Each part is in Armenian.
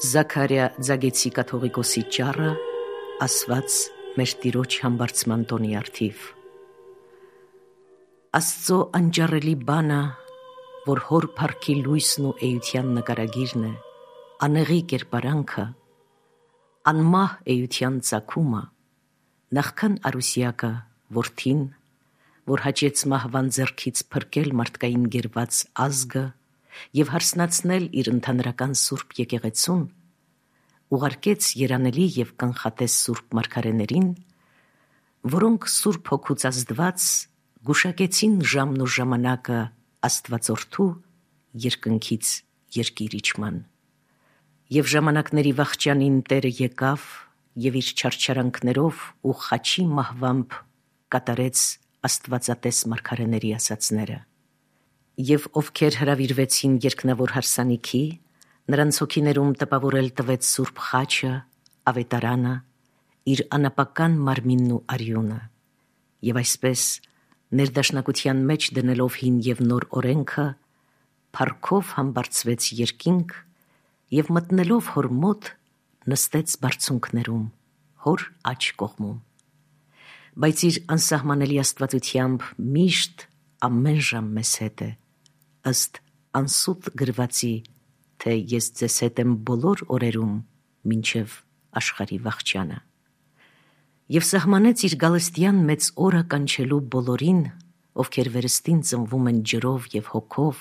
Զաքարիա Ձագեցի կաթողիկոսի ճառը, ասված մեր Տիրոջ համբարձման տոնի արդիվ։ Աստծո անճառելի բանը, որ հոր փառքի լույսն ու էության նկարագիրն է, անեղի կերպարանքը, անմահ էության ծագումը, նախքան արուսյակը որդին, որ հաճեց մահվան ձեռքից փրկել մարդկային գերված ազգը և հարսնացնել իր ընդհանրական սուրբ եկեղեցուն, ուղարկեց երանելի և կանխատես սուրբ մարգարեներին, որոնք սուրբ հոգուց ազդված գուշակեցին ժամն ու ժամանակը Աստվածորդու երկնքից երկիր իջման։ Եվ ժամանակների վախճանին Տերը եկավ և իր չարչարանքներով ու խաչի մահվամբ կատարեց աստվածատես մարգարեների ասացները։ Եվ ովքեր հրավիրվեցին երկնավոր հարսանիքի, նրանց հոգիներում տպավորել տվեց սուրբ խաչը, ավետարանը, իր անապական մարմինն ու արյունը, և այսպես ներդաշնակության մեջ դնելով հին և նոր օրենքը, փառքով համբարձվեց երկինք և մտնելով հոր մոտ նստեց բարձունքներում, հոր աջ կողմում։ Բայց իր անսահմանելի աստվածությամբ միշտ ամեն ժամ մեզ հետ է, ըստ անսուտ գրվածի, թե ես ձեզ հետ եմ բոլոր օրերում մինչև աշխարհի վախճանը։ Եվ սահմանեց իր գալստյան մեծ օրը կանչելու բոլորին, ովքեր վերստին ծնվում են ջրով և հոգով,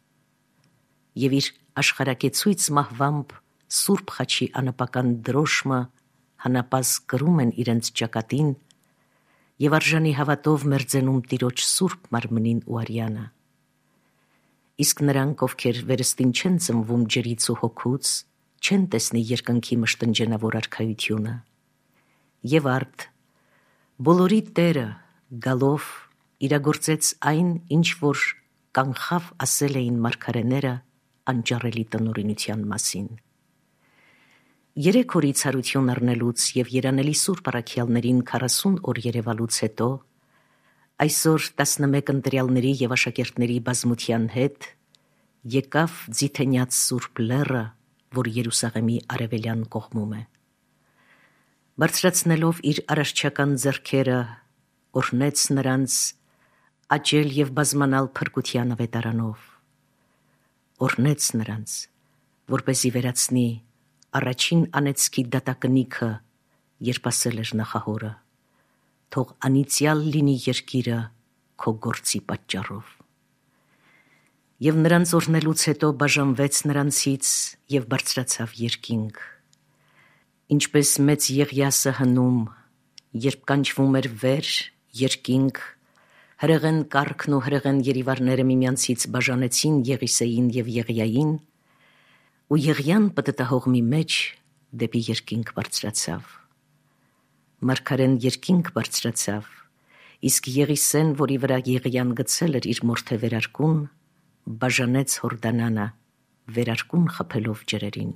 և իր աշխարհակեցույց մահվամբ սուրբ խաչի անապական դրոշմը հանապազգ կրում են իրենց ճակատին և արժանի հավատով մերձենում Տիրոջ սուրբ մարմնին ու արյանը։ Իսկ նրանք, ովքեր վերստին չեն ծնվում ջրից ու հոգուց, չեն տեսնի երկնքի մշտնջենավոր արքայությունը։ Եվ արդ, բոլորի Տերը գալով իրագործեց այն, ինչ որ կանխավ ասել էին մարգարեները անճառելի տնօրինության մասին։ 3 օրից հարություն առնելուց և երանելի սուրբ առաքյալներին 40 օր երևալուց հետո, այսօր 11 ընտրյալների և աշակերտների բազմության հետ եկավ ձիթենյաց սուրբ լեռը, որ Երուսաղեմի արևելյան կողմում է։ Բարձրացնելով իր արարչական ձեռքերը, օրհնեց նրանց աճել և բազմանալ փրկության ավետարանով։ Օրհնեց նրանց, որպեսզի վերացնի առաջին անեծքի դատակնիքը, երբ ասել էր նախահորը. «Թող անիծյալ լինի երկիրը քո գործի պատճառով»։ Եվ նրանց օրհնելուց հետո բաժանվեց նրանցից և բարձրացավ երկինք։ Ինչպես մեծ Եղիասը հնում, երբ կանչվում էր վեր, երկինք, հրեղեն կառքն ու հրեղեն երիվարները միմյանցից բաժանեցին Եղիսեին և Եղիային, ու Եղիան պտտահողմի մեջ դեպի երկինք բարձրացավ։ Մարգարեն երկինք բարձրացավ, իսկ Եղիսեն, որի վրա Եղիան գցել էր իր մորթե վերարկուն, բաժանեց Հորդանանը, վերարկուն խփելով ջրերին։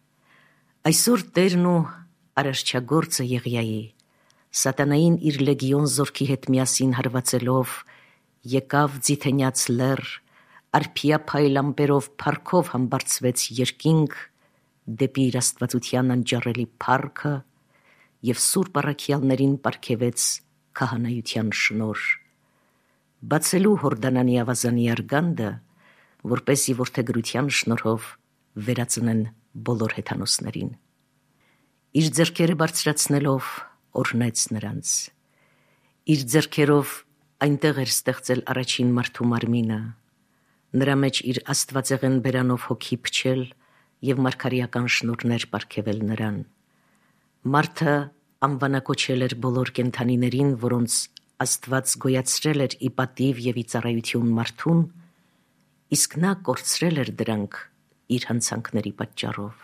Այսօր Տերն ու արարչագործը Եղիայի, սատանային իր լեգիոն զորքի հետ միասին հարվածելով, եկավ ձիթենյաց լեռ, արփիափայլ ամպերով փառքով համբարձվեց երկինք դեպի իր աստվածության անճառելի փառքը և սուրբ առաքյալներին պարգևեց քահանայության շնորհ, բացելու Հորդանանի ավազանի արգանդը, որպեսզի որդեգրության շնորհով վերածնեն բոլոր հեթանոսներին։ Իր ձեռքերը բարձրացնելով օրհնեց նրանց։ Իր ձեռքերով այնտեղ էր ստեղծել առաջին մարդու մարմինը, նրա մեջ իր աստվածեղեն բերանով հոգի փչել և մարգարեական շնորհներ պարգևել նրան։ Մարդը անվանակոչել էր բոլոր կենդանիներին, որոնց Աստված գոյացրել էր ի պատիվ և ի ծառայություն մարդուն, իսկ նա կորցրել էր դրանք իր հանցանքների պատճառով։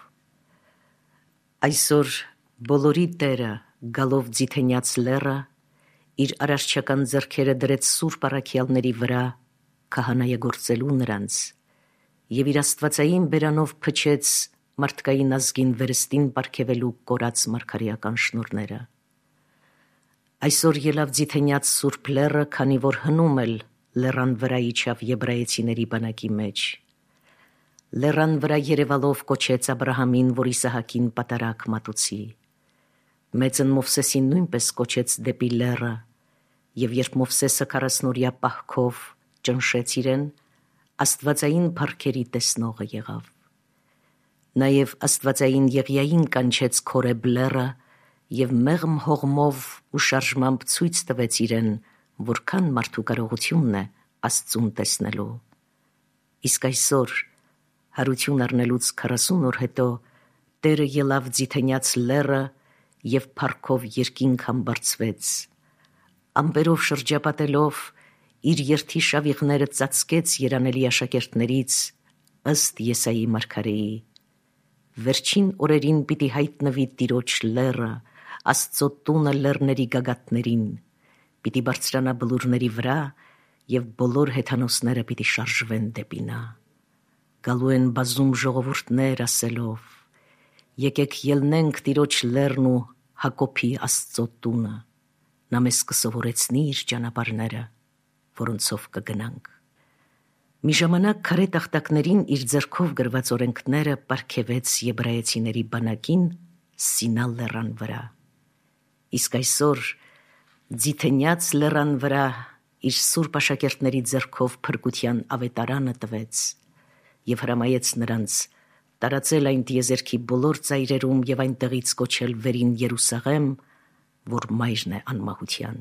Այսօր բոլորի Տերը գալով ձիթենյաց լեռը, իր արարչական ձեռքերը դրեց սուրբ առաքյալների վրա քահանայագործելու նրանց և իր աստվածային բերանով փչեց մարդկային ազգին վերստին պարգևելու կորած մարգարեական շնորհները։ Այսօր ելավ ձիթենյաց սուրբ լեռը, քանի որ հնում էլ լեռան վրա իջավ եբրայեցիների բանակի մեջ։ Լեռան վրա երևալով կոչեց Աբրահամին, որ Իսահակին պատարակ մատուցի։ Մեծն Մովսեսին նույնպես կոչեց դեպի լեռը, եւ երբ Մովսեսը 40 պահքով ճնշեց իրեն, աստվածային փառքերի տեսնողը եղավ։ Նաև աստվածային Եղիային կանչեց Քորեբ լեռը եւ մեղմ հողմով ու շարժմամբ ցույց տվեց իրեն, որքան մարդու կարողությունն է Աստծուն տեսնելու։ Իսկ այսօր հարություն առնելուց 40 օր հետո Տերը ելավ ձիթենյաց լեռը եւ փառքով երկինք համբարձվեց։ Ամպերով շրջապատելով իր երթի շավիղները ծածկեց երանելի աշակերտներից ըստ Եսայի մարգարեի։ Վերջին օրերին պիտի հայտնվի Տիրոջ լեռը, Աստծո տունը լեռների գագաթներին, պիտի բարձրանա բլուրների վրա եւ բոլոր հեթանոսները պիտի շարժվեն դեպի նա։ Գալու են բազում ժողովուրդներ ասելով. եկեք ելնենք Տիրոջ լեռն ու Հակոբի Աստծո տունը, նա մեզ կսովորեցնի իր ճանապարհները, որոնցով կգնանք։ Մի ժամանակ քարե տախտակներին իր ձեռքով գրված օրենքները պարգևեց եբրայեցիների բանակին Սինա լեռան վրա։ Իսկ այսօր ձիթենյաց լեռան վրա իր սուրբ աշակերտների ձեռքով փրկության ավետարանը տվեց եւ հրամայեց նրանց տարածել այն տիեզերքի բոլոր ծայրերում եւ այնտեղից կոչել վերին Երուսաղեմ, որ մայրն է անմահության։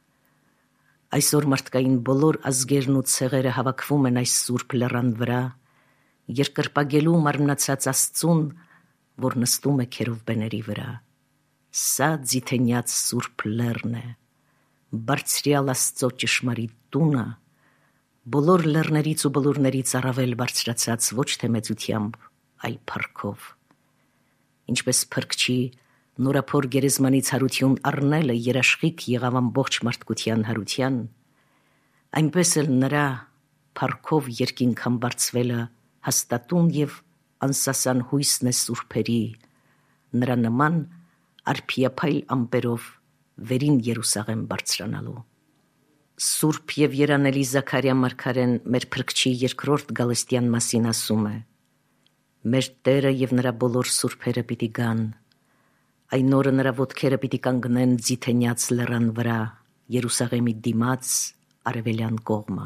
Այսօր մարդկային բոլոր ազգերն ու ցեղերը հավաքվում են այս սուրբ լեռան վրա, երկրպագելու մարմնացած Աստծուն, որ նստում է քերովբեների վրա։ Սա ձիթենյաց սուրբ լեռն է, բարձրյալ Աստծո ճշմարիտ տունը, բոլոր լեռներից ու բլուրներից առավել բարձրացած ոչ թե մեծությամբ, այլ փառքով։ Ինչպես փրկչի նորափոր գերեզմանից հարություն առնելը երաշխիք եղավ ամբողջ մարդկության հարության, այնպես էլ նրա փառքով երկինք համբարձվելը հաստատուն եւ անսասան հույսն է սուրբերի, նրա նման արփիափայլ ամպերով վերին Երուսաղեմ բարձրանալու։ Սուրբ եւ երանելի Զաքարիա մարգարեն մեր փրկչի երկրորդ գալստյան մասին ասում է. մեր Տերը եւ նրա բոլոր սուրբերը պիտի գան, այն օրը նրա ոտքերը պիտի կանգնեն ձիթենյաց լեռան վրա, Երուսաղեմի դիմաց արևելյան կողմը։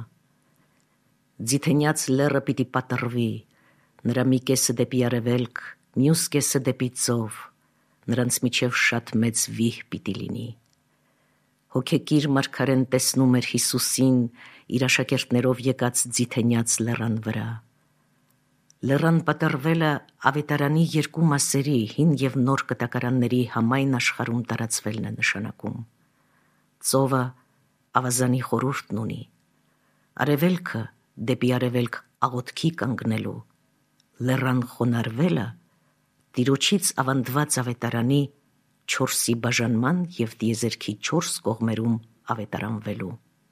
Ձիթենյաց լեռը պիտի պատռվի, նրա մի կեսը դեպի արևելք, մյուս կեսը դեպի ծով, նրանց միջև շատ մեծ վիհ պիտի լինի։ Հոգեկիր մարգարեն տեսնում էր Հիսուսին իր աշակերտներով եկած ձիթենյաց լեռան վրա։ Լեռան պատառվելը ավետարանի երկու մասերի, հին եւ նոր կտակարանների համայն աշխարհում տարածվելն է նշանակում։ Ծովը ավազանի խորհուրդն ունի, արևելքը դեպի արևելք աղոթքի կանգնելու, լեռան խոնարհվելը Տիրոջից ավանդված ավետարանի 4-ի բաժանման եւ տիեզերքի 4 կողմերում ավետարանվելու։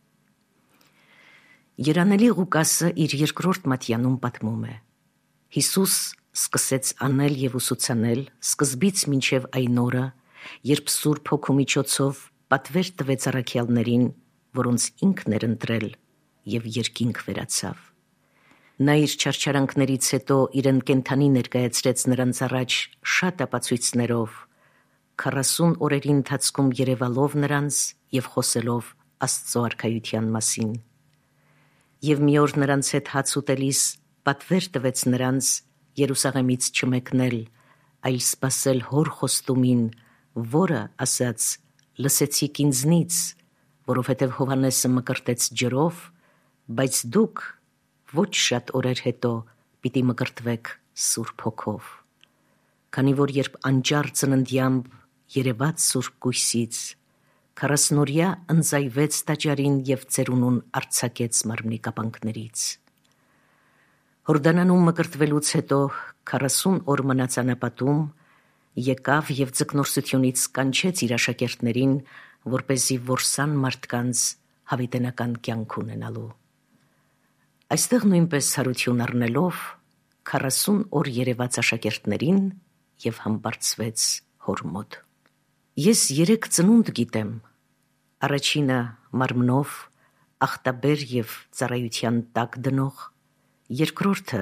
Երանելի Ղուկասը իր երկրորդ մատյանում պատմում է. Հիսուս սկսեց անել եւ ուսուցանել սկզբից մինչև այն օրը, երբ Սուրբ Հոգու միջոցով պատվեր տվեց առաքյալներին, որոնց ինքն էր ընտրել, եւ երկինք վերացավ։ Նա իր չարչարանքներից հետո իրեն կենդանի ներկայացրեց նրանց առաջ շատ ապացույցներով, 40 օրերի ընթացքում երևալով նրանց եւ խոսելով Աստծո արքայության մասին։ Եվ մի օր նրանց հետ հաց ուտելիս պատվեր տվեց նրանց Երուսաղեմից չմեկնել, այլ սպասել հոր խոստումին, որը ասաց. լսեցիք ինձնից, որովհետև Հովհաննեսը մկրտեց ջրով, բայց դուք ոչ շատ օրեր հետո պիտի մկրտվեք Սուրբ Հոգով։ Քանի որ երբ անճար ծննդյամբ երևաց Սուրբ Գույսից, 40-օրյա ընձայվեց տաճարին եւ ծերունուն արձակեց մարմնի կապանքներից։ Հորդանանում մկրտվելուց հետո 40 օր մնաց անապատում, եկավ եւ ձկնորսությունից կանչեց իր աշակերտներին, որպեսզի որսան մարդկանց հավիտենական կյանք ունենալու։ Այստեղ նույնպես հարություն առնելով 40 օր երևաց աշակերտներին եւ համբարձվեց հոր մոտ։ Ես 3 ծնունդ գիտեմ, առաջինը մարմնով ախտաբեր եւ ծառայության տակ դնող, երկրորդը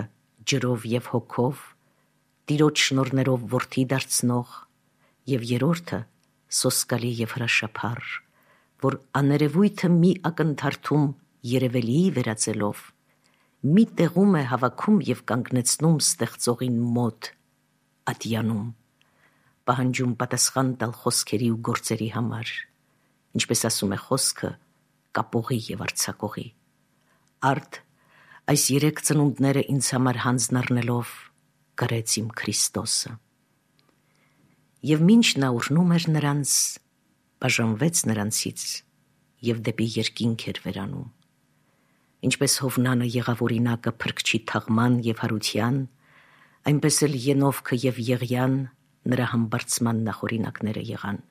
ջրով եւ հոգով, Տիրոջ շնորներով որդի դարձնող, եւ երրորդը սոսկալի եւ հրաշափառ, որ աներևույթը մի ակնթարթում երևելի վերածելով, մի տեղում է հավաքում եւ կանգնեցնում ստեղծողին մոտ, ատյանում, պահանջում պատասխան տալ խոսքերի ու գործերի համար, ինչպես ասում է խոսքը, կապողի եւ արձակողի։ Արդ այս 3 ծնունդները ինձ համար հանձն առնելով գրեց իմ Քրիստոսը։ Եվ մինչ նա ուրնում էր նրանց, բաժանվեց նրանցից եւ դեպի երկինք էր վերանում։ Ինչպես Հովնանը եղավ օրինակը փրկչի թաղման եւ հարության, այնպես էլ Ենովքը եւ Եղիան նրա համբարձման նախօրինակները եղան։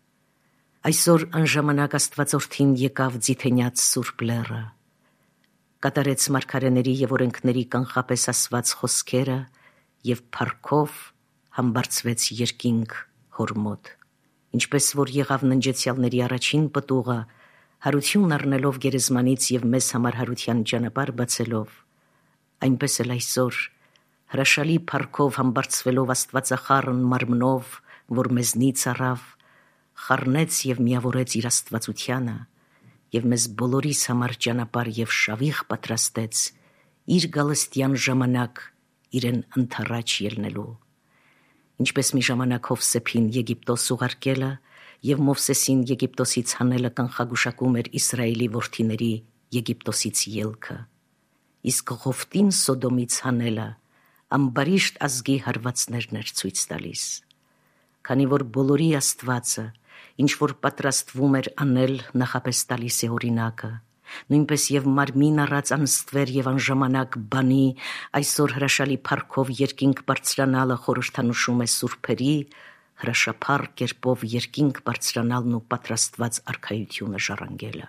Այսօր անժամանակ Աստվածորդին եկավ ձիթենյաց Սուրբ Լեռը, կատարեց մարգարեների եւ օրենքների կանխապես ասված խոսքերը եւ փառքով համբարձվեց երկինք հոր մոտ, ինչպես որ եղավ ննջեցյալների առաջին պտուղը, հարություն առնելով գերեզմանից եւ մեզ համար հարության ճանապարհ բացելով, այնպես էլ այսօր հրաշալի փառքով համբարձվելով Աստվածախառն մարմնով, որ մեզնից առավ, խառնեց եւ միավորեց իր աստվածությանը եւ մեզ բոլորիս համար ճանապարհ եւ շավիղ պատրաստեց իր գալստյան ժամանակ իրեն ընթառաջ ելնելու, ինչպես մի ժամանակ Հովսեփին Եգիպտոս ուղարկելը եւ Մովսեսին Եգիպտոսից հանելը կանխագուշակում էր Իսրայելի որդիների Եգիպտոսից ելքը, իսկ Ղովտին Սոդոմից հանելը ամբարիշտ ազգի հարվածներն էր ցույց տալիս, քանի որ բոլորի Աստվածը, ինչ որ պատրաստվում էր անել, նախապես տալիս է օրինակը, նույնպես եւ մարմին առած անստվեր եւ անժամանակ բանի այսօր հրաշալի փառքով երկինք բարձրանալը խորհրդանշում է սուրբերի հրաշափառ կերպով երկինք բարձրանալն ու պատրաստված արքայությունը ժառանգելը։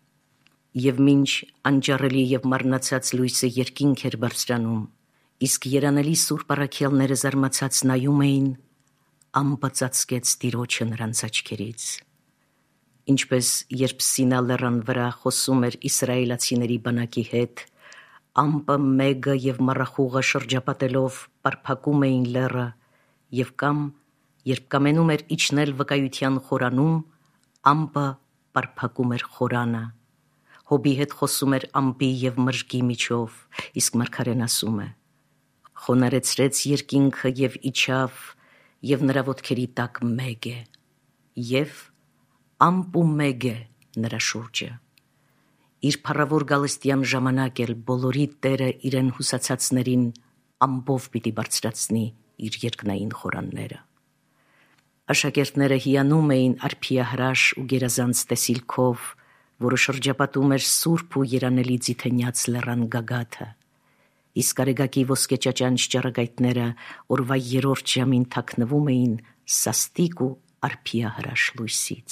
Եվ մինչ անջառելի եւ մարմնացած լույսը երկինք էր բարձրանում, իսկ երանելի սուրբ առաքյալները զարմացած նայում էին, ամպը ծածկեց Տիրոջը նրանց աչքերից։ Ինչպես երբ Սինա լեռան վրա խոսում էր իսրայելացիների բանակի հետ, ամպը մեգը եւ մառախուղը շրջապատելով պարփակում էին լեռը, եւ կամ երբ կամենում էր իջնել վկայության խորանում, ամպը պարփակում էր խորանը։ Հոբի հետ խոսում էր ամպի եւ մրգի միջով, իսկ մարգարեն ասում է. խոնարեցրեց երկինքը եւ իջավ, եւ նրա ոտքերի տակ մեգ է, եւ ամպ ու մեգ է նրա շուրջը։ Իր փառավոր գալստյան ժամանակ էլ բոլորի Տերը իրեն հուսացածներին ամպով պիտի բարձրացնի իր երկնային խորանները։ Աշակերտները հիանում էին արփիահրաշ ու գերազանց տեսիլքով, որը շրջապատում էր սուրբ ու երանելի ձիթենյաց լեռան գագաթը, իսկ արեգակի ոսկե ճաճանչ ճառագայթները օրվա 3-րդ ժամին թաքնվում էին սաստիկ ու արփիահրաշ լույսից։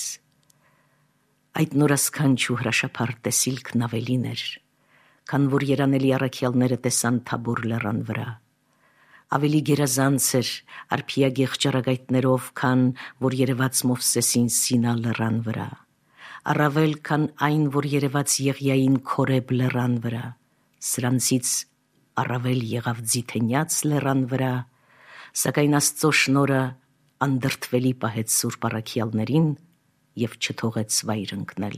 Այդ նորասքանչ ու հրաշափառ տեսիլքն ավելին էր, քան որ երանելի առաքյալները տեսան Թաբոր լեռան վրա։ Ավելի գերազանց էր արփիագեղ ճառագայթներով, քան որ երևաց Մովսեսին Սինա լեռան վրա, առավել քան այն, որ երևաց Եղիային Քորեբ լեռան վրա, սրանցից առավել եղավ ձիթենյաց լեռան վրա, սակայն Աստծո շնորհը անդրդվելի պահեց սուրբ առաքյալներին եւ չթողեց վայր ընկնել։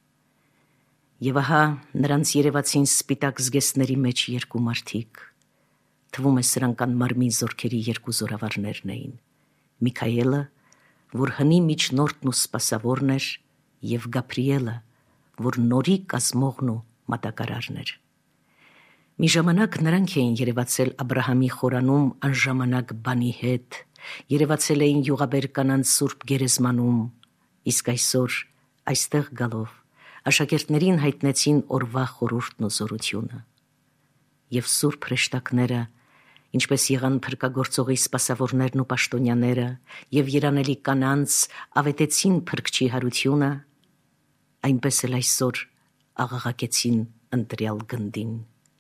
Եվ ահա նրանց երևացին սպիտակ զգեստների մեջ 2 մարդիկ, թվում է սրանք անմարմին զորքերի 2 զորավարներն էին, Միքայելը, որ հնի միջնորդն ու սպասավորն էր, եւ Գաբրիելը, որ նորի կազմողն ու մատակարարն էր։ Մի ժամանակ նրանք էին երևացել Աբրահամի խորանում անժամանակ բանի հետ, երևացել էին յուղաբեր կանանց սուրբ գերեզմանում, իսկ այսօր այստեղ գալով աշակերտներին հայտնեցին օրվա խորհուրդն ու զորությունը։ Եվ սուրբ հրեշտակները, ինչպես եղան փրկագործողի սպասավորներն ու պաշտոնյաները եւ երանելի կանանց ավետեցին փրկչի հարությունը, այնպես էլ այսօր աղաղակեցին ընտրյալ գնդին.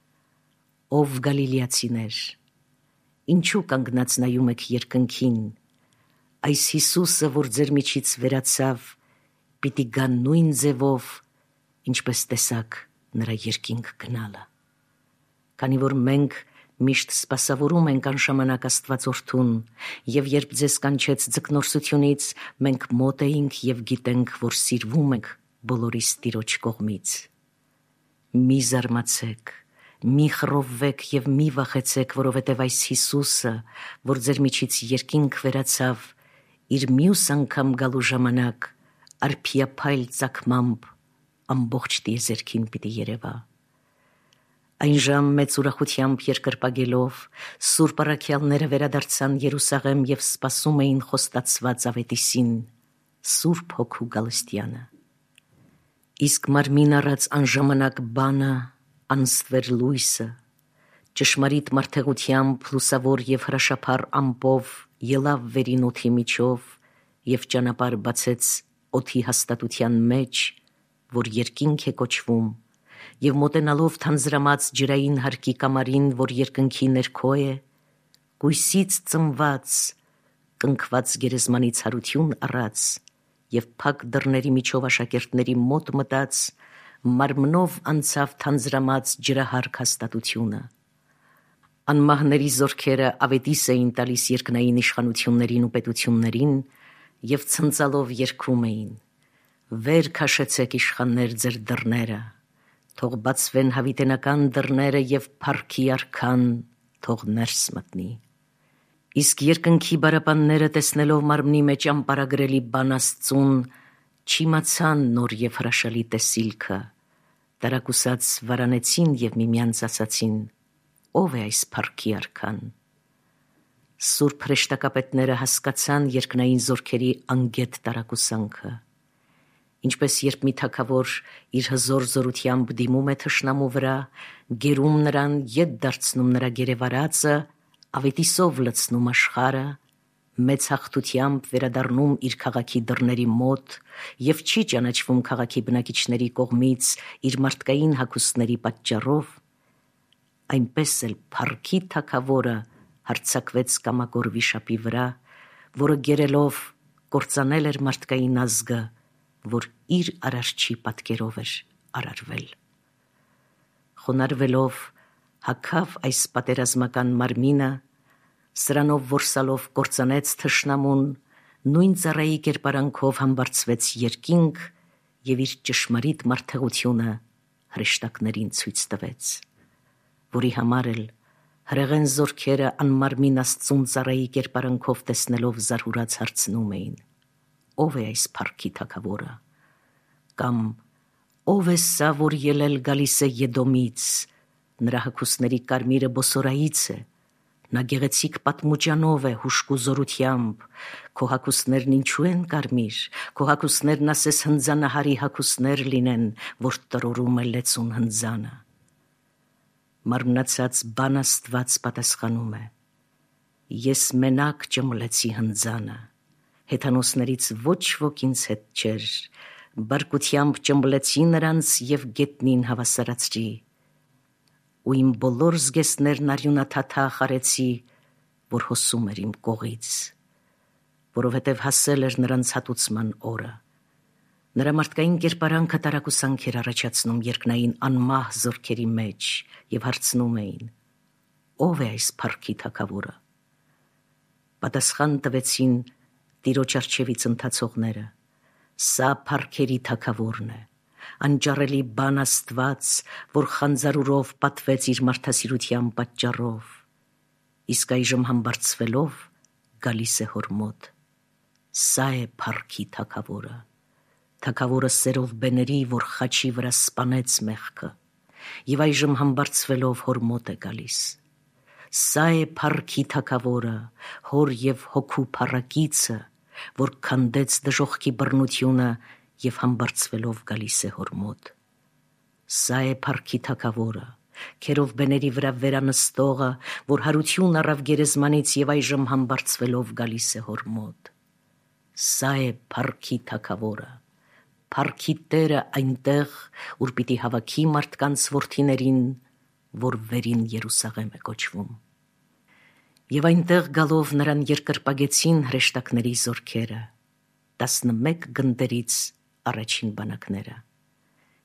Ով գալիլեացիներ, ինչու կանգնած նայում եք երկնքին, այս Հիսուսը, որ ձեր միջից վերացավ, պիտի գա նույն ձևով, ինչպես տեսաք նրա երկինք գնալը։ Քանի որ մենք Միշտ սպասավորում ենք անժամանակ Աստվածորդուն, եւ երբ ձեզ կանչեց ձկնորսությունից, մենք մոտ էինք եւ գիտենք, որ սիրվում ենք բոլորիս Տիրոջ կողմից։ Մի զարմացեք, մի խռովվեք եւ մի վախեցեք, որովհետեւ այս Հիսուսը, որ ձեր միջից երկինք վերացավ, իր մյուս անգամ գալու ժամանակ արփիափայլ ծագմամբ ամբողջ տիեզերքին պիտի երևա։ Այն ժամ մեծ ուրախությամբ երկրպագելով Սուրբ առաքյալները վերադարձան Երուսաղեմ եւ սպասում էին խոստացված ավետիսին, Սուրբ Հոգու գալստյանը։ Իսկ մարմին առած անժամանակ բանը, անստվեր լույսը, ճշմարիտ մարդեղությամբ լուսավոր եւ հրաշափառ ամպով ելավ վերին օդի միջով եւ ճանապարհ բացեց օդի հաստատության մեջ, որ երկինք է կոչվում, եւ մոտենալով թանձրամած ջրային հարկի կամարին, որ երկնքի ներքո է, գույսից ծնված, կնքված գերեզմանից հարություն առած եւ փակ դռների միջով աշակերտների մոտ մտած, մարմնով անցավ թանձրամած ջրահարկ հաստատությունը։ Անմահների զորքերը ավետիս էին տալիս երկնային իշխանություններին ու պետություններին եւ ցնծալով երգում էին. «Վեր քաշեցեք իշխաններ ձեր դռները, թող բացվեն հավիտենական դռները եւ փառքի արքան թող ներս մտնի»։ Իսկ երկնքի բարապանները տեսնելով մարմնի մեջ անպարագրելի բան Աստծուն, չիմացան նոր եւ հրաշալի տեսիլքը, տարակուսած վարանեցին եւ միմյանց ասացին. «Ո՞վ է այս փառքի արքան»։ Սուրբ հրեշտակապետները հասկացան երկնային զորքերի անգետ տարակուսանքը։ Ինչպես երբ մի թագավոր իր հզոր զորությամբ դիմում է թշնամու վրա, գերում նրան, ետ դարձնում նրա գերեվարածը, ավետիսով լցնում աշխարհը, մեծ հաղթությամբ վերադառնում իր քաղաքի դռների մոտ եւ չի ճանաչվում քաղաքի բնակիչների կողմից իր մարդկային հագուստների պատճառով, այնպես էլ փառքի թագավորը հարձակվեց կամակոր վիշապի վրա, որը գերելով կործանել էր մարդկային ազգը, որ իր արարչի պատկերով էր արարվել։ Խոնարհվելով հագավ այս պատերազմական մարմինը, սրանով որսալով կործանեց թշնամուն, նույն ծառայի կերպարանքով համբարձվեց երկինք եւ իր ճշմարիտ մարդեղությունը հրեշտակներին ցույց տվեց, որի համար էլ հրեղեն զորքերը անմարմին Աստծուն ծառայի կերպարանքով տեսնելով զարհուրած հարցնում էին. «Ո՞վ է այս փառքի թագավորը»։ Կամ «Ո՞վ է սա, որ ելել գալիս է Եդոմից, նրա հագուստների կարմիրը բոսորայից է, նա գեղեցիկ պատմուճանով է հուժկու զորությամբ, քո հագուստներն ինչու են կարմիր, քո հագուստներն ասես հնձանահարի հագուստներ լինեն, որ տրորում է լեցուն հնձանը»։ Մարմնացած բան Աստված պատասխանում է. «Ես մենակ ճմլեցի հնձանը, հեթանոսներից ոչ ոք ինձ հետ չէր, բարկությամբ ճմբլեցի նրանց եւ գետնին հավասարացրի, ու իմ բոլոր զգեստներն արյունաթաթախ արեցի, որ հոսում էր իմ կողից, որովհետեւ հասել էր նրանց հատուցման օրը»։ Նրա մարդկային կերպարանքը տարակուսանք էր առաջացնում երկնային անմահ զորքերի մեջ եւ հարցնում էին. «Ո՞վ է այս փառքի թագավորը»։ Պատասխան տվեցին Տիրոջ առջևից ընթացողները. «Սա փառքերի թագավորն է, անճառելի բան Աստված, որ խանձարուրով պատվեց իր մարդասիրության պատճառով, իսկ այժմ համբարձվելով գալիս է հոր մոտ։ Սա է փառքի թագավորը, թագավորը սերով բեների, որ խաչի վրա սպանեց մեղքը, եւ այժմ համբարձվելով հոր մոտ է գալիս։ Սա է փառքի թագավորը, հոր եւ հոգու փառակիցը, որ քանդեց դժոխքի բռնությունը եւ համբարձվելով գալիս է հոր մոտ։ Սա է փառքի թագավորը, քերով բեների վրա վերանստողը, որ հարություն առավ գերեզմանից եւ այժմ համբարձվելով գալիս է հոր մոտ։ Սա է փառքի թագավորը, փառքի Տերը այնտեղ, ուր պիտի հավաքի մարդկանց որդիներին, որ վերին Երուսաղեմ է կոչվում։ Եվ այնտեղ գալով նրան երկրպագեցին հրեշտակների զորքերը, 11 գնդերից առաջին բանակները։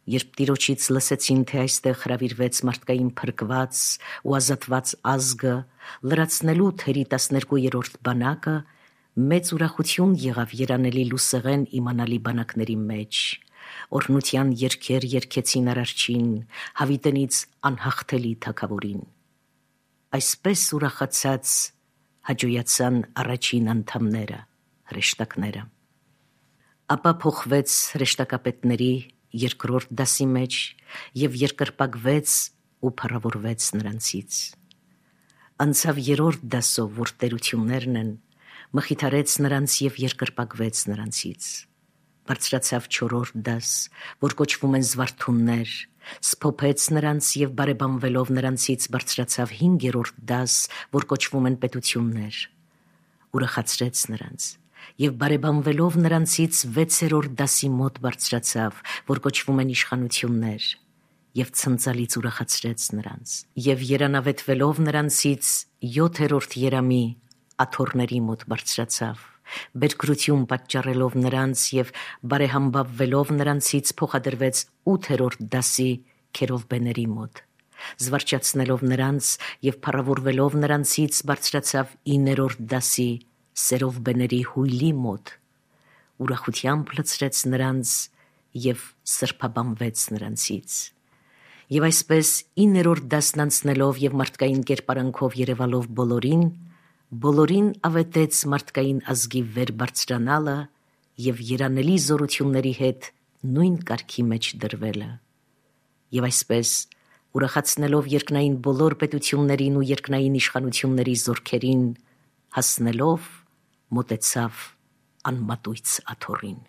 Երբ Տիրոջից լսեցին, թե այստեղ հրավիրվեց մարդկային փրկված ու ազատված ազգը, լրացնելու թերի 12-րդ բանակը, մեծ ուրախություն եղավ երանելի լուսեղեն իմանալի բանակների մեջ։ Օրհնության երգեր երգեցին Արարչին, հավիտենից անհաղթելի թագավորին։ Այսպես ուրախացած հաջողացան առաջին անդամները, հրեշտակները։ Ապա փոխվեց հրեշտակապետների երկրորդ դասի մեջ և երկրպագվեց ու փառավորվեց նրանցից։ Անցավ երրորդ դասով, որ տերություններն են, մխիթարեց նրանց և երկրպագվեց նրանցից։ Բարձրացավ չորրորդ դաս, որ կոչվում են զվարթուններ, սփոփեց նրանց և բարեբանվելով նրանցից բարձրացավ հինգերորդ դաս, որ կոչվում են պետություններ, ուրախացրեց նրանց և բարեբանվելով նրանցից վեցերորդ դասի մոտ բարձրացավ, որ կոչվում են իշխանություններ, և ցնծալից ուրախացրեց նրանց, և երանավետվելով նրանցից յոթերորդ երամի աթոռների մոտ բարձրացավ, բերքրություն պատճառելով նրանց և բարեհամբավվելով նրանցից փոխադրվեց ութերորդ դասի քերովբեների մոտ, զվարճացնելով նրանց և փառավորվելով նրանցից բարձրացավ իններորդ դասի սերովբեների հույլի մոտ, ուրախությամբ լցրեց նրանց և սրբաբանվեց նրանցից։ Եվ այսպես իններորդ դասն անցնելով և մարդկային կերպարանքով երևալով բոլորին ավետեց մարդկային ազգի վեր բարձրանալը և երանելի զորությունների հետ նույն կարգի մեջ դրվելը։ Եվ այսպես ուրախացնելով երկնային բոլոր պետություններին ու երկնային իշխանությունների զորքերին, հասնելով մոտեցավ անմատույց աթոռին։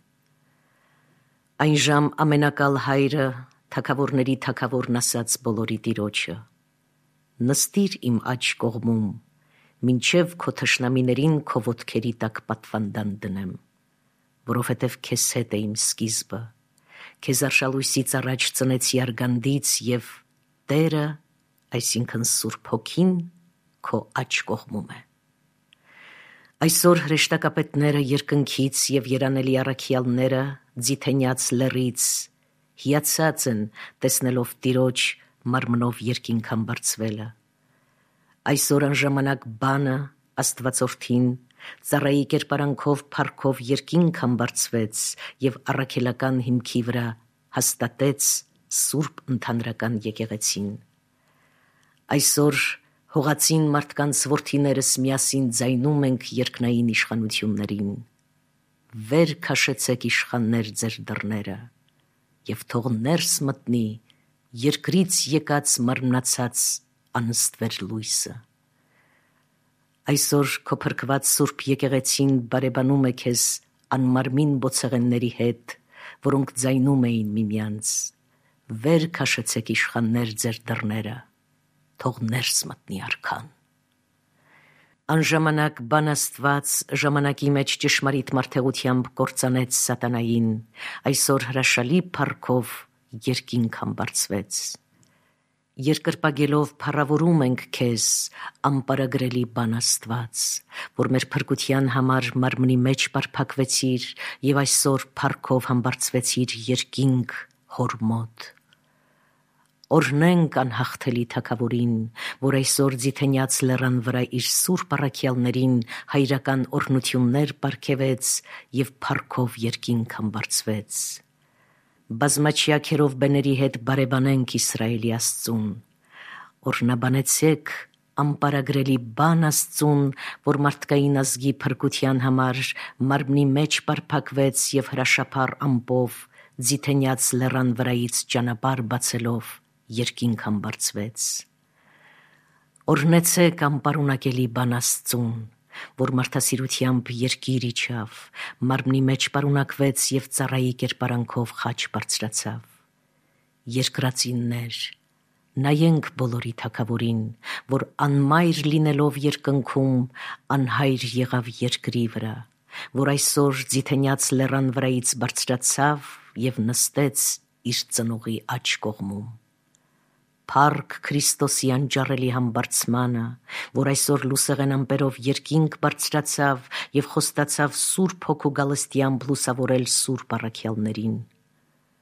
Այն ժամ ամենակալ Հայրը, թագավորների թագավորն ասաց բոլորի Տիրոջը. «Նստիր իմ աջ կողմում, մինչև քո թշնամիներին քո ոտքերի տակ պատվանդան դնեմ, որովհետև քեզ հետ է իմ սկիզբը, քեզ արշալույսից առաջ ծնեցի արգանդից և Տերը, այսինքն Սուրբ Հոգին, քո աջ կողմում է»։ Այսօր հրեշտակապետները երկնքից և երանելի առաքյալները Ձիթենյաց լեռից հիացած են տեսնելով Տիրոջ մարմնով երկինք բարձվելը։ Այսօր անժամանակ բանը Աստվածորդին ծառայի կերպարանքով փառքով երկինք բարձվեց և առաքելական հիմքի վրա հաստատեց Սուրբ Ընդհանրական եկեղեցին։ Այսօր հողածին մարդկանց որդիներս միասին ձայնում ենք երկնային իշխանություններին. «Վեր քաշեցեք իշխաններ ձեր դռները, և թող ներս մտնի երկրից եկած մարմնացած անըստվեր լույսը»։ Այսօր քո փրկված Սուրբ եկեղեցին բարեբանում է քեզ անմարմին բոցեղենների հետ, որոնք ձայնում էին միմյանց. «Վեր քաշեցեք իշխաններ ձեր դռները, թող ներս մտնի արքան»։ Անժամանակ բան Աստված ժամանակի մեջ ճշմարիտ մարդեղությամբ կործանեց սատանային, այսօր հրաշալի փառքով երկինք բարձվեց։ Երկրպագելով փառավորում ենք քեզ, անպարագրելի բան Աստված, որ մեր փրկության համար մարմնի մեջ պարփակվեցիր և այսօր փառքով բարձվեցիր երկինք Հոր մոտ։ Օրհնենք անհաղթելի թագավորին, որ այսօր Ձիթենյաց լեռան վրա իր սուրբ առաքյալներին հայրական օրհնություններ պարգևեց և փառքով երկինք բարձվեց։ Բազմաչյա քերովբեների հետ բարեբանենք Իսրայելի Աստծուն։ Օրհնաբանեցեք անպարագրելի բան Աստծուն, որ մարդկային ազգի փրկության համար մարմնի մեջ պարփակվեց և հրաշափառ ամպով Ձիթենյաց լեռան վրայից ճանապարհ բացելով երկինք բարձվեց։ Օրհնեցեք անպարունակելի բան Աստծուն, որ մարդասիրությամբ երկիր իջավ, մարմնի մեջ պարունակվեց և ծառայի կերպարանքով խաչ բարձրացավ։ Երկրածիններ, նայենք բոլորի թագավորին, որ անմայր լինելով երկնքում, անհայր եղավ երկրի վրա, որ այսօր Ձիթենյաց լեռան վրայից բարձրացավ և նստեց իր ծնողի աջ կողմում։ Փառք Քրիստոսի անճառելի համբարձմանը, որ այսօր լուսեղեն ամպերով երկինք բարձրացավ և խոստացավ Սուրբ Հոգու գալստյամբ լուսավորել սուրբ առաքյալներին։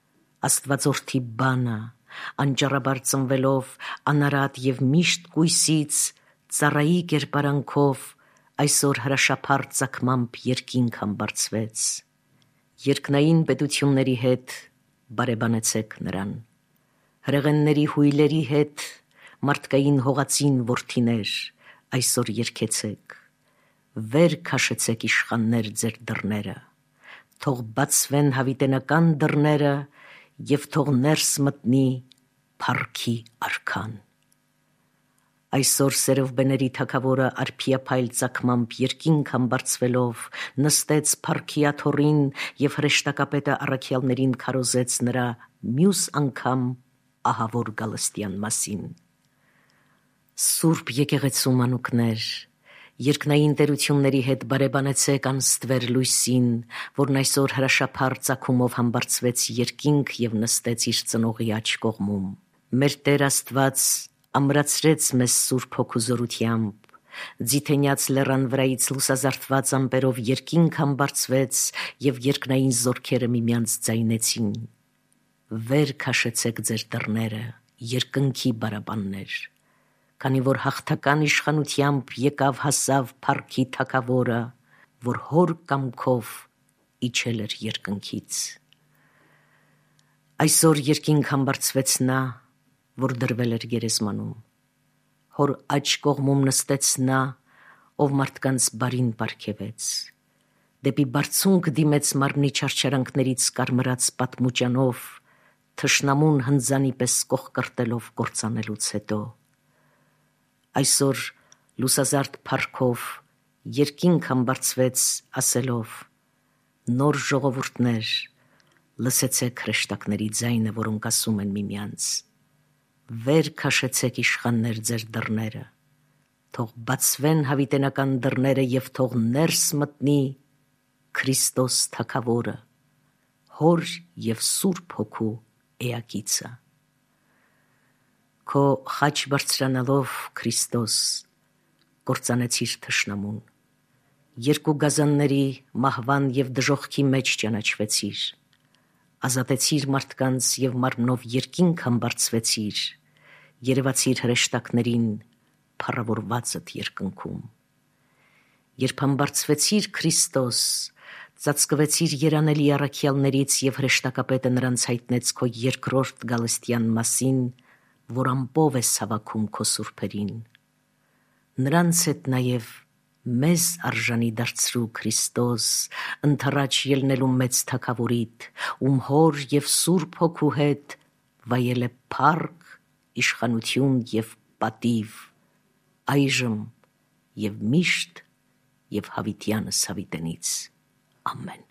Աստվածորդի բանը, անճառաբար ծնվելով, անարատ և միշտ կույսից, ծառայի կերպարանքով, այսօր հրաշափառ ծագմամբ երկինք համբարձվեց։ Երկնային պետությունների հետ բարեբանեցեք նրան, հրեղենների հույլերի հետ, մարդկային հողածին որդիներ, այսօր երգեցեք, վեր քաշեցեք իշխաններ ձեր դռները, թող բացվեն հավիտենական դռները և թող ներս մտնի փառքի արքան։ Այսօր սերովբեների թագավորը արբիափայլ ծագմամբ երկինք համբարձվելով, նստեց փառքի աթոռին և հրեշտակապետը առաքյալներին քարոզեց նրա մյուս անգամ ահավոր գալստյան մասին։ Սուրբ եկեղեցու մանուկներ, երկնային տերությունների հետ բարեբանեցեք անստվեր լույսին, որն այսօր հրաշափառ ծագումով համբարձվեց երկինք և նստեց իր ծնողի աջ կողմում։ Մեր Տեր Աստված ամրացրեց մեզ Սուրբ Հոգու զորությամբ, ձիթենյաց լեռան վրայից լուսազարդված ամպերով երկինք համբարձվեց և երկնային զորքերը միմյանց ձայնեցին. «Վեր քաշեցեք ձեր դռները, երկնքի բարաբաններ, քանի որ հաղթական իշխանությամբ եկավ հասավ փառքի թագավորը, որ հոր կամքով իջել էր երկնքից»։ Այսօր երկինք համբարձվեց նա, որ դրվել էր գերեզմանում, հոր աջ կողմում նստեց նա, ով մարդկանց բարին պարգևեց, դեպի բարձունք դիմեց մարմնի չարչարանքներից կարմրած պատմուճանով, թշնամուն հնձանի պես կոխկրտելով կործանելուց հետո։ Այսօր լուսազարդ փառքով երկինք համբարձվեց ասելով. «Նոր ժողովուրդներ, լսեցեք հրեշտակների ձայնը, որոնք ասում են միմյանց. վեր քաշեցեք իշխաններ ձեր դռները, թող բացվեն հավիտենական դռները և թող ներս մտնի Քրիստոս թագավորը, հոր և Սուրբ Հոգու էակիցը»։ Քո խաչ բարձրանալով, Քրիստոս, կործանեցիր թշնամուն, երկու գազանների, մահվան և դժոխքի մեջ ճանաչվեցիր, ազատեցիր մարդկանց և մարմնով երկինք համբարձվեցիր, երևացիր հրեշտակներին փառավորվածդ երկնքում։ Երբ համբարձվեցիր Քրիստոս, ծածկվեցիր երանելի առաքյալներից և հրեշտակապետը նրանց հայտնեց քո երկրորդ գալստյան մասին, որ ամպով ես հավաքում քո սուրբերին։ Նրանց հետ նաև մեզ արժանի դարձրու Քրիստոս, ընդառաջ ելնելու մեծ թագավորիդ, ում հոր և Սուրբ Հոգու հետ վայել է փառք, իշխանություն և պատիվ, այժմ և միշտ և հավիտյանս հավիտենից։ Ամեն։